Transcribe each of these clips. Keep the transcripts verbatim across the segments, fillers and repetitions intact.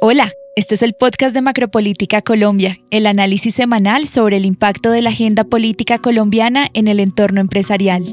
Hola, este es el podcast de Macropolítica Colombia, el análisis semanal sobre el impacto de la agenda política colombiana en el entorno empresarial.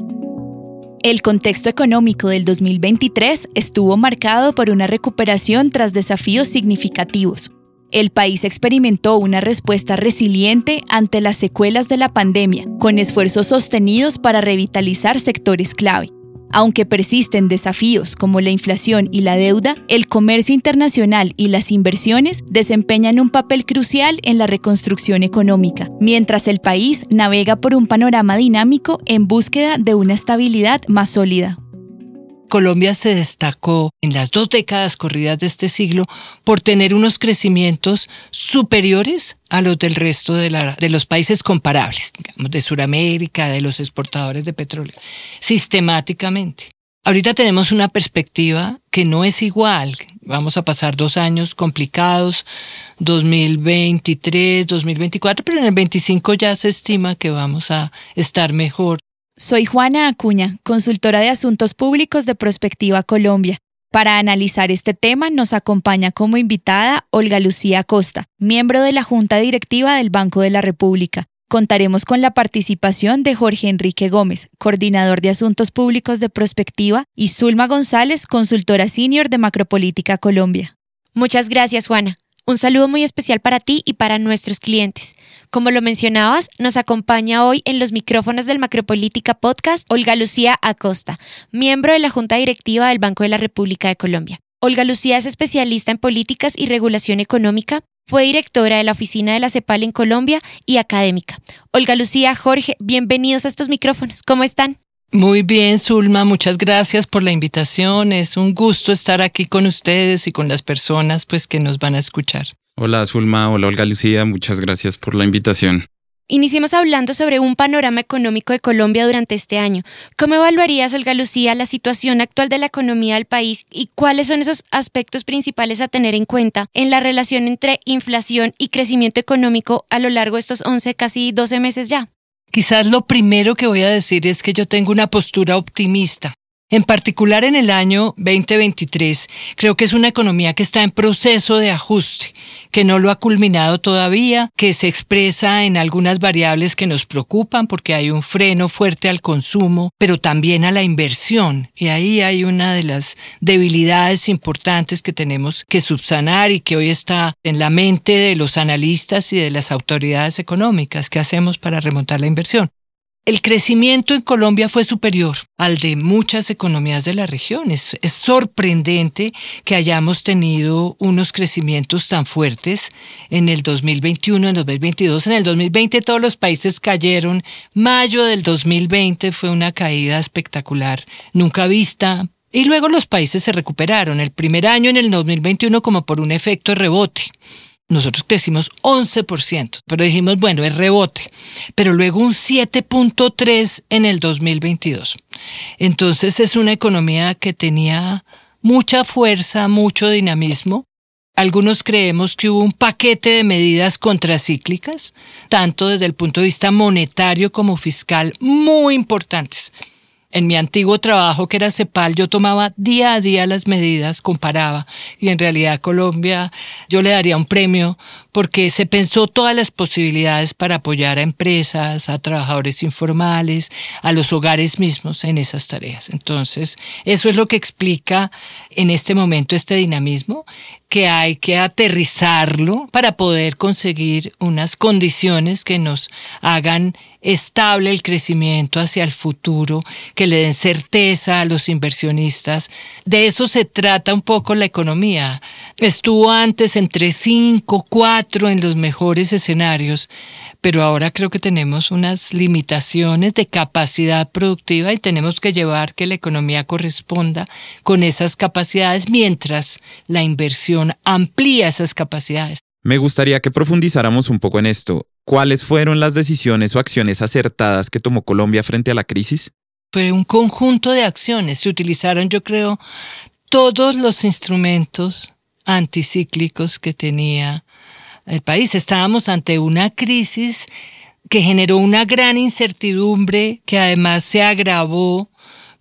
El contexto económico del dos mil veintitrés estuvo marcado por una recuperación tras desafíos significativos. El país experimentó una respuesta resiliente ante las secuelas de la pandemia, con esfuerzos sostenidos para revitalizar sectores clave. Aunque persisten desafíos como la inflación y la deuda, el comercio internacional y las inversiones desempeñan un papel crucial en la reconstrucción económica, mientras el país navega por un panorama dinámico en búsqueda de una estabilidad más sólida. Colombia se destacó en las dos décadas corridas de este siglo por tener unos crecimientos superiores a los del resto de, la, de los países comparables, digamos, de Sudamérica, de los exportadores de petróleo, sistemáticamente. Ahorita tenemos una perspectiva que no es igual. Vamos a pasar dos años complicados, dos mil veintitrés, dos mil veinticuatro, pero en el veinticinco ya se estima que vamos a estar mejor. Soy Juana Acuña, consultora de Asuntos Públicos de Prospectiva Colombia. Para analizar este tema nos acompaña como invitada Olga Lucía Acosta, miembro de la Junta Directiva del Banco de la República. Contaremos con la participación de Jorge Enrique Gómez, coordinador de Asuntos Públicos de Prospectiva, y Zulma González, consultora senior de Macropolítica Colombia. Muchas gracias, Juana. Un saludo muy especial para ti y para nuestros clientes. Como lo mencionabas, nos acompaña hoy en los micrófonos del Macropolítica Podcast Olga Lucía Acosta, miembro de la Junta Directiva del Banco de la República de Colombia. Olga Lucía es especialista en políticas y regulación económica, fue directora de la oficina de la CEPAL en Colombia y académica. Olga Lucía, Jorge, bienvenidos a estos micrófonos. ¿Cómo están? Muy bien, Zulma, muchas gracias por la invitación. Es un gusto estar aquí con ustedes y con las personas pues, que nos van a escuchar. Hola, Zulma. Hola, Olga Lucía. Muchas gracias por la invitación. Iniciemos hablando sobre un panorama económico de Colombia durante este año. ¿Cómo evaluarías, Olga Lucía, la situación actual de la economía del país y cuáles son esos aspectos principales a tener en cuenta en la relación entre inflación y crecimiento económico a lo largo de estos once, casi doce meses ya? Quizás lo primero que voy a decir es que yo tengo una postura optimista. En particular en el año veinte veintitrés, creo que es una economía que está en proceso de ajuste, que no lo ha culminado todavía, que se expresa en algunas variables que nos preocupan porque hay un freno fuerte al consumo, pero también a la inversión. Y ahí hay una de las debilidades importantes que tenemos que subsanar y que hoy está en la mente de los analistas y de las autoridades económicas. ¿Qué hacemos para remontar la inversión? El crecimiento en Colombia fue superior al de muchas economías de la región. Es, es sorprendente que hayamos tenido unos crecimientos tan fuertes en el dos mil veintiuno, en el dos mil veintidós. En el dos mil veinte todos los países cayeron. Mayo del dos mil veinte fue una caída espectacular, nunca vista. Y luego los países se recuperaron. El primer año, en el dos mil veintiuno, como por un efecto rebote. Nosotros crecimos once por ciento, pero dijimos, bueno, es rebote, pero luego un siete punto tres en el dos mil veintidós. Entonces es una economía que tenía mucha fuerza, mucho dinamismo. Algunos creemos que hubo un paquete de medidas contracíclicas, tanto desde el punto de vista monetario como fiscal, muy importantes. En mi antiguo trabajo, que era CEPAL, yo tomaba día a día las medidas, comparaba, y en realidad Colombia, yo le daría un premio porque se pensó todas las posibilidades para apoyar a empresas, a trabajadores informales, a los hogares mismos en esas tareas. Entonces, eso es lo que explica en este momento este dinamismo, que hay que aterrizarlo para poder conseguir unas condiciones que nos hagan estable el crecimiento hacia el futuro, que le den certeza a los inversionistas. De eso se trata un poco la economía. Estuvo antes entre cinco, cuatro en los mejores escenarios, pero ahora creo que tenemos unas limitaciones de capacidad productiva y tenemos que llevar que la economía corresponda con esas capacidades mientras la inversión amplía esas capacidades. Me gustaría que profundizáramos un poco en esto. ¿Cuáles fueron las decisiones o acciones acertadas que tomó Colombia frente a la crisis? Fue un conjunto de acciones. Se utilizaron, yo creo, todos los instrumentos anticíclicos que tenía el país. Estábamos ante una crisis que generó una gran incertidumbre que además se agravó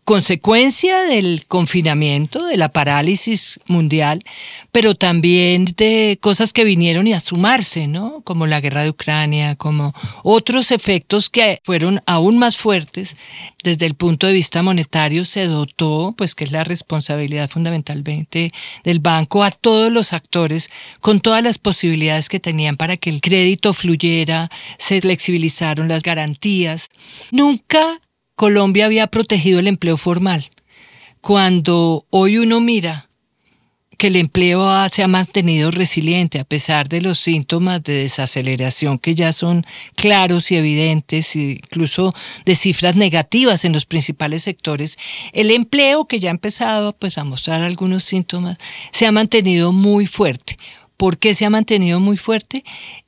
consecuencia del confinamiento, de la parálisis mundial, pero también de cosas que vinieron y a sumarse, ¿no? Como la guerra de Ucrania, como otros efectos que fueron aún más fuertes. Desde el punto de vista monetario se dotó, pues que es la responsabilidad fundamentalmente del banco, a todos los actores con todas las posibilidades que tenían para que el crédito fluyera, se flexibilizaron las garantías. Nunca Colombia había protegido el empleo formal. Cuando hoy uno mira que el empleo se ha mantenido resiliente a pesar de los síntomas de desaceleración que ya son claros y evidentes, incluso de cifras negativas en los principales sectores, el empleo, que ya ha empezado pues, a mostrar algunos síntomas, se ha mantenido muy fuerte. ¿Por qué se ha mantenido muy fuerte?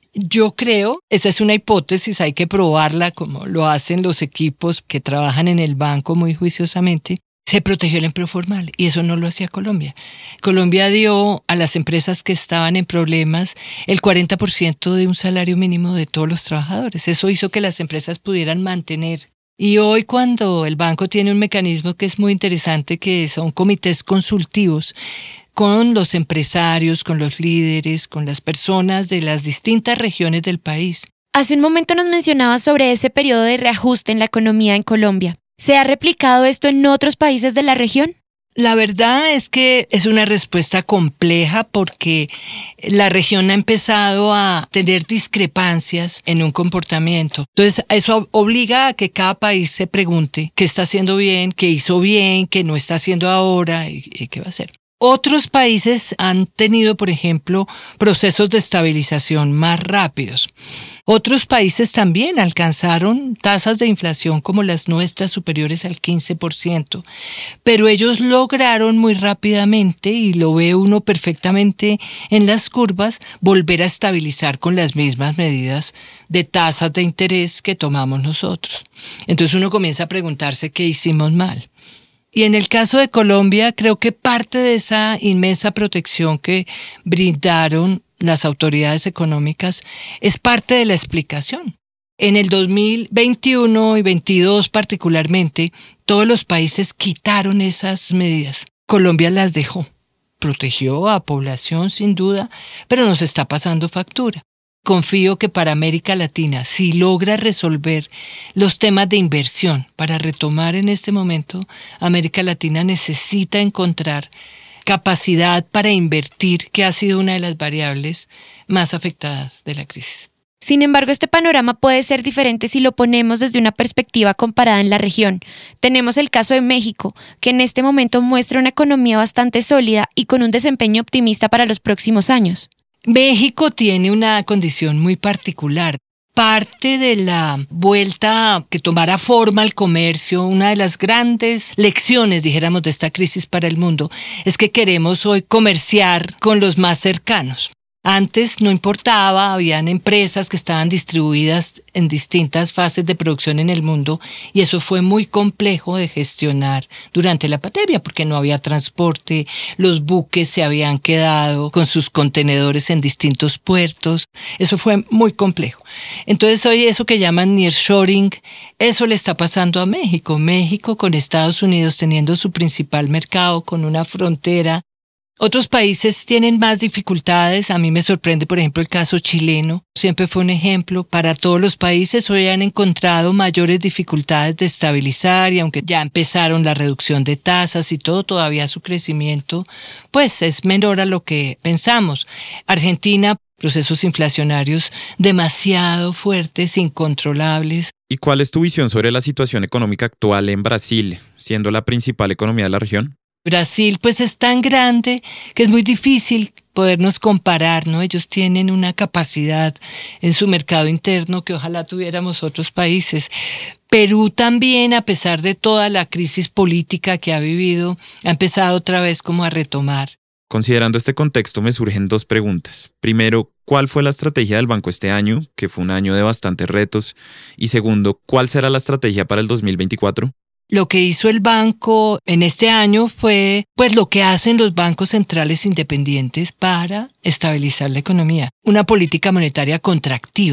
Yo creo, esa es una hipótesis, hay que probarla como lo hacen los equipos que trabajan en el banco muy juiciosamente. Se protegió el empleo formal y eso no lo hacía Colombia. Colombia dio a las empresas que estaban en problemas el cuarenta por ciento de un salario mínimo de todos los trabajadores. Eso hizo que las empresas pudieran mantener. Y hoy, cuando el banco tiene un mecanismo que es muy interesante, que son comités consultivos con los empresarios, con los líderes, con las personas de las distintas regiones del país. Hace un momento nos mencionabas sobre ese periodo de reajuste en la economía en Colombia. ¿Se ha replicado esto en otros países de la región? La verdad es que es una respuesta compleja porque la región ha empezado a tener discrepancias en un comportamiento. Entonces, eso obliga a que cada país se pregunte qué está haciendo bien, qué hizo bien, qué no está haciendo ahora y, y qué va a hacer. Otros países han tenido, por ejemplo, procesos de estabilización más rápidos. Otros países también alcanzaron tasas de inflación como las nuestras superiores al quince por ciento, pero ellos lograron muy rápidamente, y lo ve uno perfectamente en las curvas, volver a estabilizar con las mismas medidas de tasas de interés que tomamos nosotros. Entonces uno comienza a preguntarse qué hicimos mal. Y en el caso de Colombia, creo que parte de esa inmensa protección que brindaron las autoridades económicas es parte de la explicación. En el dos mil veintiuno y veintidós particularmente, todos los países quitaron esas medidas. Colombia las dejó. Protegió a población sin duda, pero nos está pasando factura. Confío que para América Latina, si logra resolver los temas de inversión, para retomar en este momento, América Latina necesita encontrar capacidad para invertir, que ha sido una de las variables más afectadas de la crisis. Sin embargo, este panorama puede ser diferente si lo ponemos desde una perspectiva comparada en la región. Tenemos el caso de México, que en este momento muestra una economía bastante sólida y con un desempeño optimista para los próximos años. México tiene una condición muy particular. Parte de la vuelta que tomara forma el comercio, una de las grandes lecciones, dijéramos, de esta crisis para el mundo, es que queremos hoy comerciar con los más cercanos. Antes no importaba, habían empresas que estaban distribuidas en distintas fases de producción en el mundo y eso fue muy complejo de gestionar durante la pandemia porque no había transporte, los buques se habían quedado con sus contenedores en distintos puertos, eso fue muy complejo. Entonces hoy eso que llaman nearshoring, eso le está pasando a México. México con Estados Unidos teniendo su principal mercado, con una frontera. Otros países tienen más dificultades. A mí me sorprende, por ejemplo, el caso chileno. Siempre fue un ejemplo para todos los países. Hoy han encontrado mayores dificultades de estabilizar y aunque ya empezaron la reducción de tasas y todo, todavía su crecimiento pues es menor a lo que pensamos. Argentina, procesos inflacionarios demasiado fuertes, incontrolables. ¿Y cuál es tu visión sobre la situación económica actual en Brasil, siendo la principal economía de la región? Brasil pues es tan grande que es muy difícil podernos comparar, ¿no? Ellos tienen una capacidad en su mercado interno que ojalá tuviéramos otros países. Perú también, a pesar de toda la crisis política que ha vivido, ha empezado otra vez como a retomar. Considerando este contexto me surgen dos preguntas. Primero, ¿cuál fue la estrategia del banco este año, que fue un año de bastantes retos? Y segundo, ¿cuál será la estrategia para el dos mil veinticuatro? Lo que hizo el banco en este año fue pues lo que hacen los bancos centrales independientes para estabilizar la economía. Una política monetaria contractiva.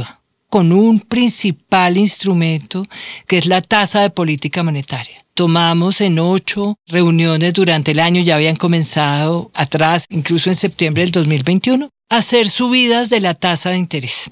con un principal instrumento que es la tasa de política monetaria. Tomamos en ocho reuniones durante el año, ya habían comenzado atrás, incluso en septiembre del dos mil veintiuno, a hacer subidas de la tasa de interés.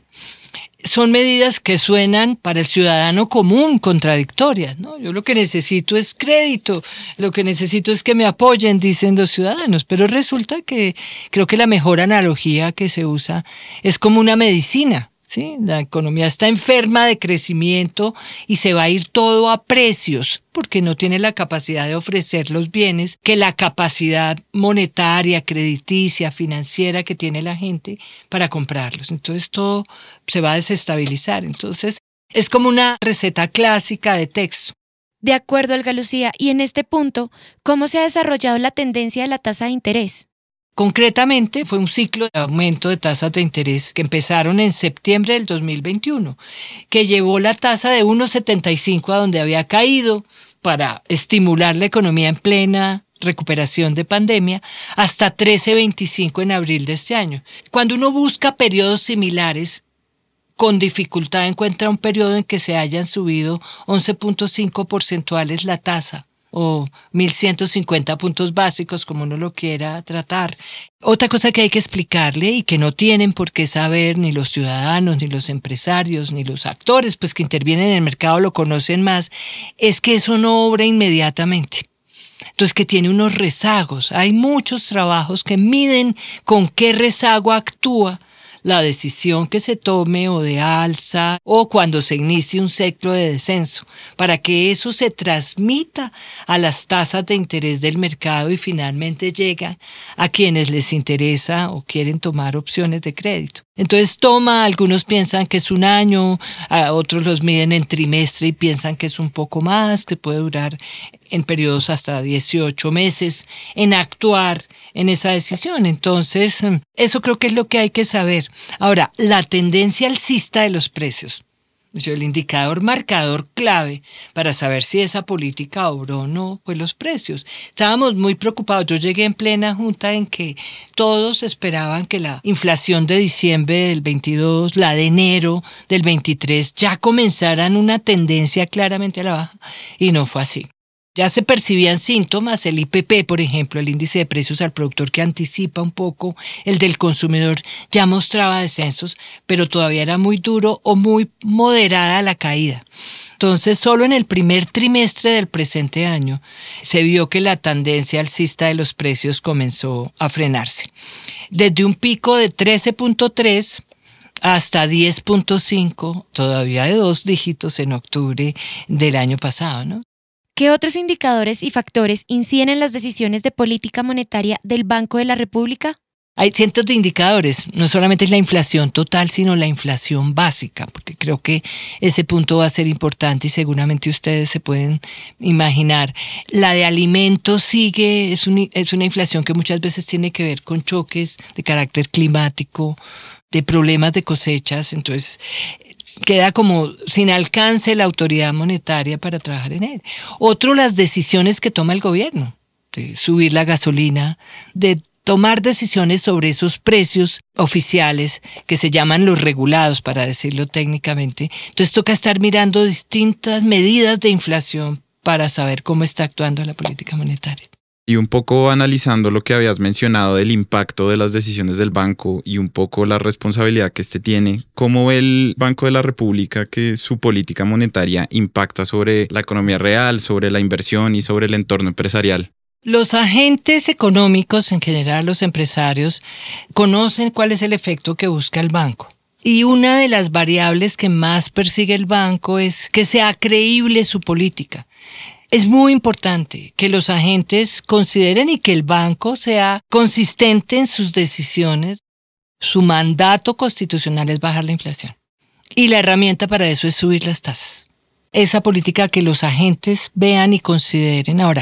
Son medidas que suenan para el ciudadano común contradictorias, ¿no? Yo lo que necesito es crédito, lo que necesito es que me apoyen, dicen los ciudadanos, pero resulta que creo que la mejor analogía que se usa es como una medicina. ¿Sí? La economía está enferma de crecimiento y se va a ir todo a precios porque no tiene la capacidad de ofrecer los bienes que la capacidad monetaria, crediticia, financiera que tiene la gente para comprarlos. Entonces todo se va a desestabilizar. Entonces es como una receta clásica de texto. De acuerdo, Olga Lucía. Y en este punto, ¿cómo se ha desarrollado la tendencia de la tasa de interés? Concretamente, fue un ciclo de aumento de tasas de interés que empezaron en septiembre del dos mil veintiuno, que llevó la tasa de uno coma setenta y cinco a donde había caído para estimular la economía en plena recuperación de pandemia, hasta trece coma veinticinco en abril de este año. Cuando uno busca periodos similares, con dificultad encuentra un periodo en que se hayan subido once punto cinco porcentuales la tasa, o mil ciento cincuenta puntos básicos, como uno lo quiera tratar. Otra cosa que hay que explicarle y que no tienen por qué saber ni los ciudadanos, ni los empresarios, ni los actores pues que intervienen en el mercado lo conocen más, es que eso no obra inmediatamente. Entonces, que tiene unos rezagos. Hay muchos trabajos que miden con qué rezago actúa la decisión que se tome o de alza o cuando se inicie un ciclo de descenso, para que eso se transmita a las tasas de interés del mercado y finalmente llega a quienes les interesa o quieren tomar opciones de crédito. Entonces toma, algunos piensan que es un año, otros los miden en trimestre y piensan que es un poco más, que puede durar en periodos hasta dieciocho meses en actuar en esa decisión. Entonces, eso creo que es lo que hay que saber. Ahora, la tendencia alcista de los precios, el indicador marcador clave para saber si esa política obró o no fue los precios. Estábamos muy preocupados. Yo llegué en plena junta en que todos esperaban que la inflación de diciembre del veintidós, la de enero del veintitrés, ya comenzaran una tendencia claramente a la baja y no fue así. Ya se percibían síntomas, el I P P, por ejemplo, el índice de precios al productor que anticipa un poco el del consumidor, ya mostraba descensos, pero todavía era muy duro o muy moderada la caída. Entonces, solo en el primer trimestre del presente año se vio que la tendencia alcista de los precios comenzó a frenarse. Desde un pico de trece punto tres hasta diez punto cinco, todavía de dos dígitos en octubre del año pasado, ¿no? ¿Qué otros indicadores y factores inciden en las decisiones de política monetaria del Banco de la República? Hay cientos de indicadores, no solamente es la inflación total, sino la inflación básica, porque creo que ese punto va a ser importante y seguramente ustedes se pueden imaginar. La de alimentos sigue, es, un, es una inflación que muchas veces tiene que ver con choques de carácter climático, de problemas de cosechas, entonces queda como sin alcance la autoridad monetaria para trabajar en él. Otro, las decisiones que toma el gobierno, de subir la gasolina, de tomar decisiones sobre esos precios oficiales que se llaman los regulados, para decirlo técnicamente. Entonces toca estar mirando distintas medidas de inflación para saber cómo está actuando la política monetaria. Y un poco analizando lo que habías mencionado del impacto de las decisiones del banco y un poco la responsabilidad que este tiene, ¿cómo ve el Banco de la República que su política monetaria impacta sobre la economía real, sobre la inversión y sobre el entorno empresarial? Los agentes económicos, en general los empresarios, conocen cuál es el efecto que busca el banco. Y una de las variables que más persigue el banco es que sea creíble su política. Es muy importante que los agentes consideren y que el banco sea consistente en sus decisiones. Su mandato constitucional es bajar la inflación. Y la herramienta para eso es subir las tasas. Esa política que los agentes vean y consideren. Ahora,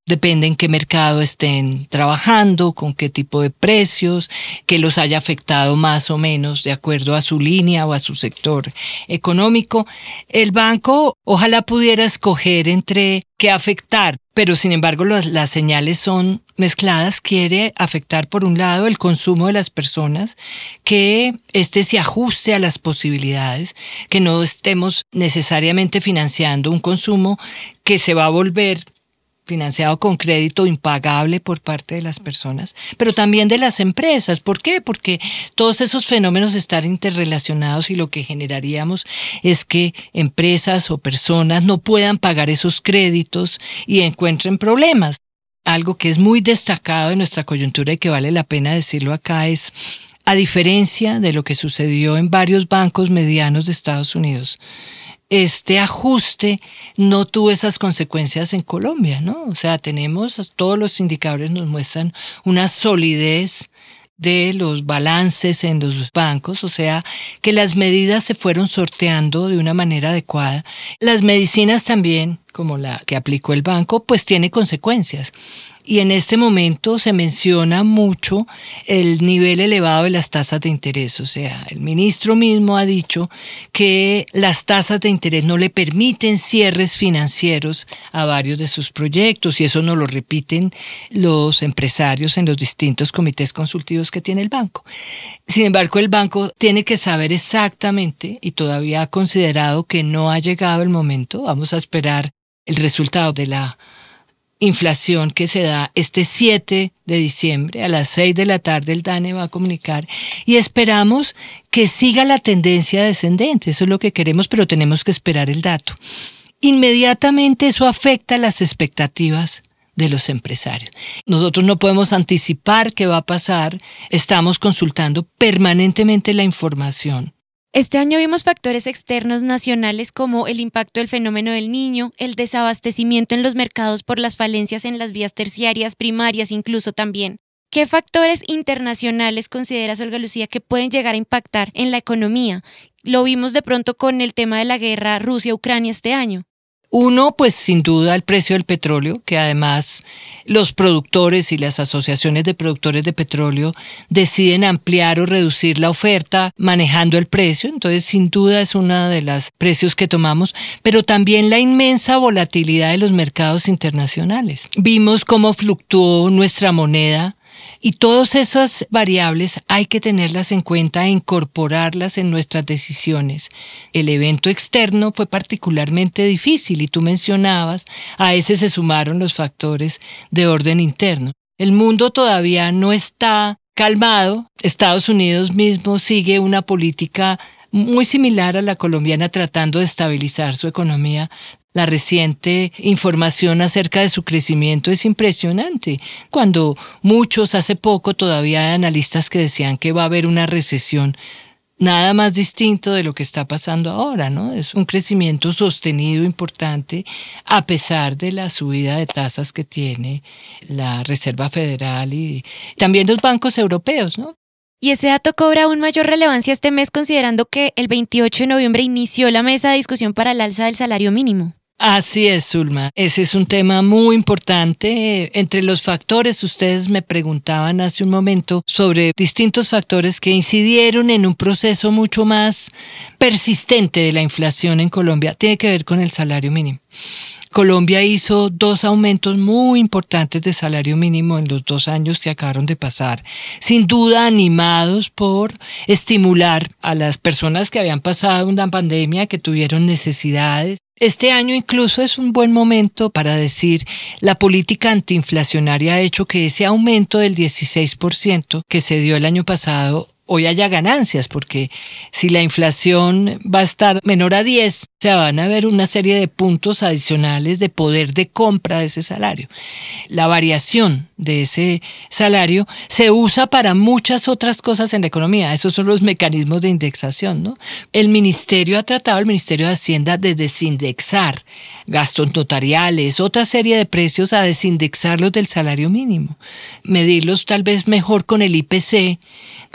depende en qué mercado estén trabajando, con qué tipo de precios, que los haya afectado más o menos de acuerdo a su línea o a su sector económico. El banco ojalá pudiera escoger entre qué afectar, pero sin embargo las, las señales son mezcladas. Quiere afectar por un lado el consumo de las personas, que este se ajuste a las posibilidades, que no estemos necesariamente financiando un consumo que se va a volver financiado con crédito impagable por parte de las personas, pero también de las empresas. ¿Por qué? Porque todos esos fenómenos están interrelacionados y lo que generaríamos es que empresas o personas no puedan pagar esos créditos y encuentren problemas. Algo que es muy destacado de nuestra coyuntura y que vale la pena decirlo acá es, a diferencia de lo que sucedió en varios bancos medianos de Estados Unidos, este ajuste no tuvo esas consecuencias en Colombia, ¿no? O sea, tenemos, todos los indicadores nos muestran una solidez de los balances en los bancos, o sea, que las medidas se fueron sorteando de una manera adecuada. Las medicinas también, como la que aplicó el banco, pues tiene consecuencias. Y en este momento se menciona mucho el nivel elevado de las tasas de interés. O sea, el ministro mismo ha dicho que las tasas de interés no le permiten cierres financieros a varios de sus proyectos, y eso nos lo repiten los empresarios en los distintos comités consultivos que tiene el banco. Sin embargo, el banco tiene que saber exactamente, y todavía ha considerado que no ha llegado el momento. Vamos a esperar el resultado de la inflación que se da este siete de diciembre a las seis de la tarde. El DANE va a comunicar y esperamos que siga la tendencia descendente. Eso es lo que queremos, pero tenemos que esperar el dato. Inmediatamente eso afecta las expectativas de los empresarios. Nosotros no podemos anticipar qué va a pasar. Estamos consultando permanentemente la información. Este año vimos factores externos nacionales como el impacto del fenómeno del Niño, el desabastecimiento en los mercados por las falencias en las vías terciarias, primarias incluso también. ¿Qué factores internacionales considera Olga Lucía que pueden llegar a impactar en la economía? Lo vimos de pronto con el tema de la guerra Rusia-Ucrania este año. Uno, pues sin duda el precio del petróleo, que además los productores y las asociaciones de productores de petróleo deciden ampliar o reducir la oferta manejando el precio. Entonces, sin duda es uno de los precios que tomamos, pero también la inmensa volatilidad de los mercados internacionales. Vimos cómo fluctuó nuestra moneda. Y todas esas variables hay que tenerlas en cuenta e incorporarlas en nuestras decisiones. El evento externo fue particularmente difícil y tú mencionabas, a ese se sumaron los factores de orden interno. El mundo todavía no está calmado. Estados Unidos mismo sigue una política muy similar a la colombiana, tratando de estabilizar su economía. La reciente información acerca de su crecimiento es impresionante, cuando muchos hace poco todavía hay analistas que decían que va a haber una recesión. Nada más distinto de lo que está pasando ahora, ¿no? Es un crecimiento sostenido importante a pesar de la subida de tasas que tiene la Reserva Federal y también los bancos europeos, ¿no? Y ese dato cobra aún mayor relevancia este mes, considerando que el veintiocho de noviembre inició la mesa de discusión para el alza del salario mínimo. Así es, Zulma. Ese es un tema muy importante. Entre los factores, ustedes me preguntaban hace un momento sobre distintos factores que incidieron en un proceso mucho más persistente de la inflación en Colombia. Tiene que ver con el salario mínimo. Colombia hizo dos aumentos muy importantes de salario mínimo en los dos años que acabaron de pasar, sin duda animados por estimular a las personas que habían pasado una pandemia, que tuvieron necesidades. Este año incluso es un buen momento para decir, la política antiinflacionaria ha hecho que ese aumento del dieciséis por ciento que se dio el año pasado hoy haya ganancias, porque si la inflación va a estar menor a diez, se van a ver una serie de puntos adicionales de poder de compra de ese salario. La variación de ese salario se usa para muchas otras cosas en la economía. Esos son los mecanismos de indexación, ¿no? El ministerio ha tratado, el Ministerio de Hacienda, de desindexar gastos notariales, otra serie de precios, a desindexarlos del salario mínimo. Medirlos tal vez mejor con el I P C que con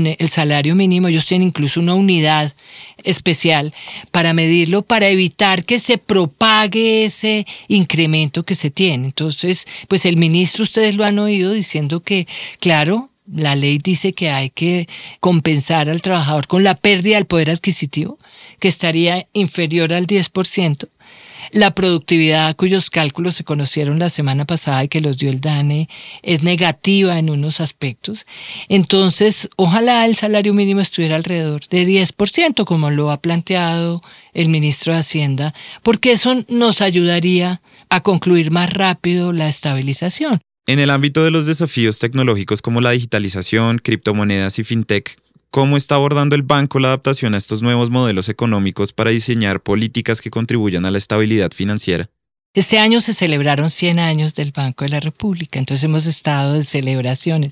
con el salario mínimo. Ellos tienen incluso una unidad especial para medirlo, para evitar que se propague ese incremento que se tiene. Entonces, pues el ministro, ustedes lo han oído diciendo que, claro, la ley dice que hay que compensar al trabajador con la pérdida del poder adquisitivo, que estaría inferior al diez por ciento. La productividad, cuyos cálculos se conocieron la semana pasada y que los dio el DANE, es negativa en unos aspectos. Entonces, ojalá el salario mínimo estuviera alrededor de diez por ciento, como lo ha planteado el ministro de Hacienda, porque eso nos ayudaría a concluir más rápido la estabilización. En el ámbito de los desafíos tecnológicos como la digitalización, criptomonedas y fintech, ¿cómo está abordando el banco la adaptación a estos nuevos modelos económicos para diseñar políticas que contribuyan a la estabilidad financiera? Este año se celebraron cien años del Banco de la República, entonces hemos estado de celebraciones.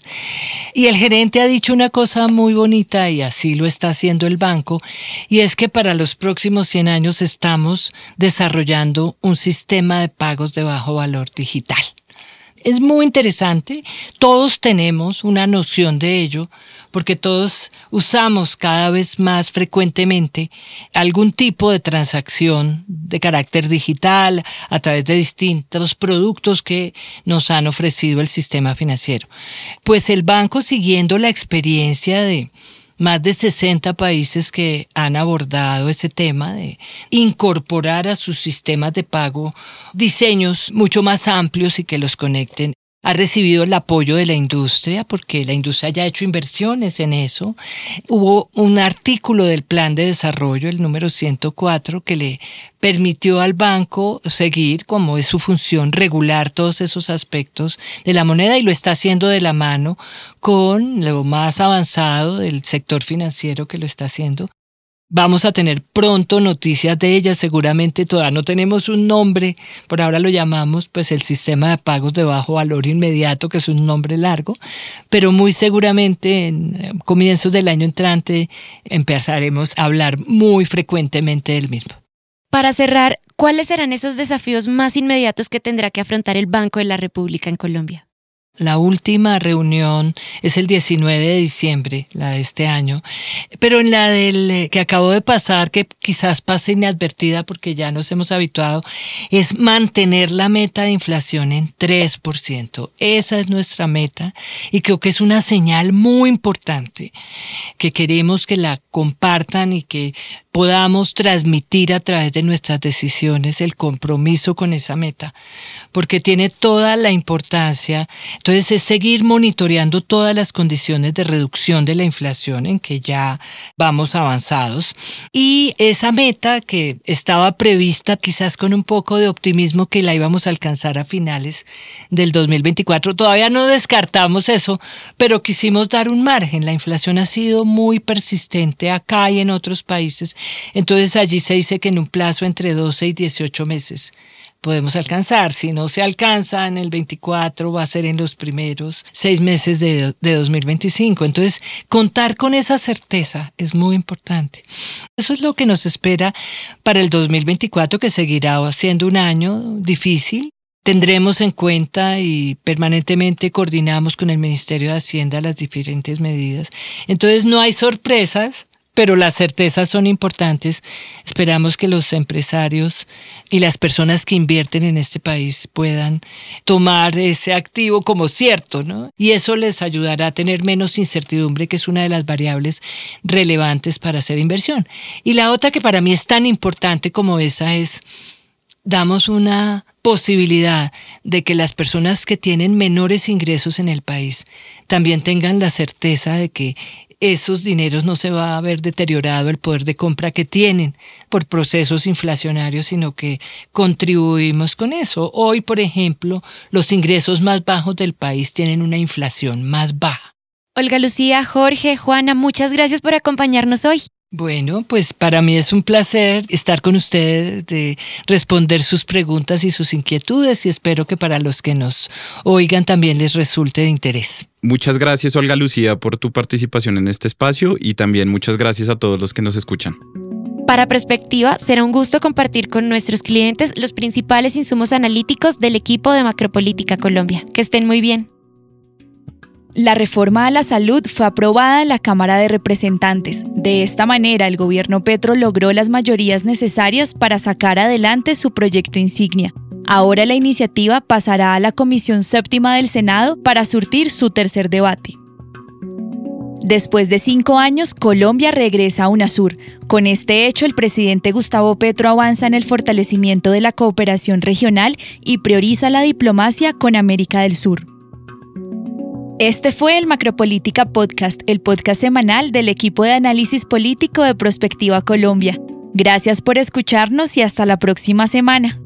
Y el gerente ha dicho una cosa muy bonita, y así lo está haciendo el banco, y es que para los próximos cien años estamos desarrollando un sistema de pagos de bajo valor digital. Es muy interesante, todos tenemos una noción de ello, porque todos usamos cada vez más frecuentemente algún tipo de transacción de carácter digital a través de distintos productos que nos han ofrecido el sistema financiero. Pues el banco, siguiendo la experiencia de más de sesenta países que han abordado ese tema de incorporar a sus sistemas de pago diseños mucho más amplios y que los conecten, ha recibido el apoyo de la industria, porque la industria ya ha hecho inversiones en eso. Hubo un artículo del Plan de Desarrollo, el número ciento cuatro, que le permitió al banco seguir, como es su función, regular todos esos aspectos de la moneda, y lo está haciendo de la mano con lo más avanzado del sector financiero que lo está haciendo. Vamos a tener pronto noticias de ella, seguramente todavía no tenemos un nombre, por ahora lo llamamos pues el sistema de pagos de bajo valor inmediato, que es un nombre largo, pero muy seguramente en comienzos del año entrante empezaremos a hablar muy frecuentemente del mismo. Para cerrar, ¿cuáles serán esos desafíos más inmediatos que tendrá que afrontar el Banco de la República en Colombia? La última reunión es el diecinueve de diciembre, la de este año, pero en la del que acabó de pasar, que quizás pase inadvertida porque ya nos hemos habituado, es mantener la meta de inflación en tres por ciento. Esa es nuestra meta y creo que es una señal muy importante que queremos que la compartan y que podamos transmitir a través de nuestras decisiones el compromiso con esa meta, porque tiene toda la importancia. Entonces es seguir monitoreando todas las condiciones de reducción de la inflación en que ya vamos avanzados, y esa meta que estaba prevista quizás con un poco de optimismo que la íbamos a alcanzar a finales del dos mil veinticuatro, todavía no descartamos eso, pero quisimos dar un margen. La inflación ha sido muy persistente acá y en otros países. Entonces allí se dice que en un plazo entre doce y dieciocho meses podemos alcanzar. Si no se alcanza en el veinticuatro, va a ser en los primeros seis meses de, de dos mil veinticinco. Entonces, contar con esa certeza es muy importante. Eso es lo que nos espera para el dos mil veinticuatro, que seguirá siendo un año difícil. Tendremos en cuenta y permanentemente coordinamos con el Ministerio de Hacienda las diferentes medidas. Entonces, no hay sorpresas, pero las certezas son importantes. Esperamos que los empresarios y las personas que invierten en este país puedan tomar ese activo como cierto, ¿no? Y eso les ayudará a tener menos incertidumbre, que es una de las variables relevantes para hacer inversión. Y la otra, que para mí es tan importante como esa, es damos una posibilidad de que las personas que tienen menores ingresos en el país también tengan la certeza de que esos dineros no se va a ver deteriorado el poder de compra que tienen por procesos inflacionarios, sino que contribuimos con eso. Hoy, por ejemplo, los ingresos más bajos del país tienen una inflación más baja. Olga Lucía, Jorge, Juana, muchas gracias por acompañarnos hoy. Bueno, pues para mí es un placer estar con ustedes, de responder sus preguntas y sus inquietudes, y espero que para los que nos oigan también les resulte de interés. Muchas gracias, Olga Lucía, por tu participación en este espacio, y también muchas gracias a todos los que nos escuchan. Para Perspectiva, será un gusto compartir con nuestros clientes los principales insumos analíticos del equipo de Macropolítica Colombia. Que estén muy bien. La reforma a la salud fue aprobada en la Cámara de Representantes. De esta manera, el gobierno Petro logró las mayorías necesarias para sacar adelante su proyecto insignia. Ahora la iniciativa pasará a la Comisión Séptima del Senado para surtir su tercer debate. Después de cinco años, Colombia regresa a UNASUR. Con este hecho, el presidente Gustavo Petro avanza en el fortalecimiento de la cooperación regional y prioriza la diplomacia con América del Sur. Este fue el Macropolítica Podcast, el podcast semanal del equipo de análisis político de Prospectiva Colombia. Gracias por escucharnos y hasta la próxima semana.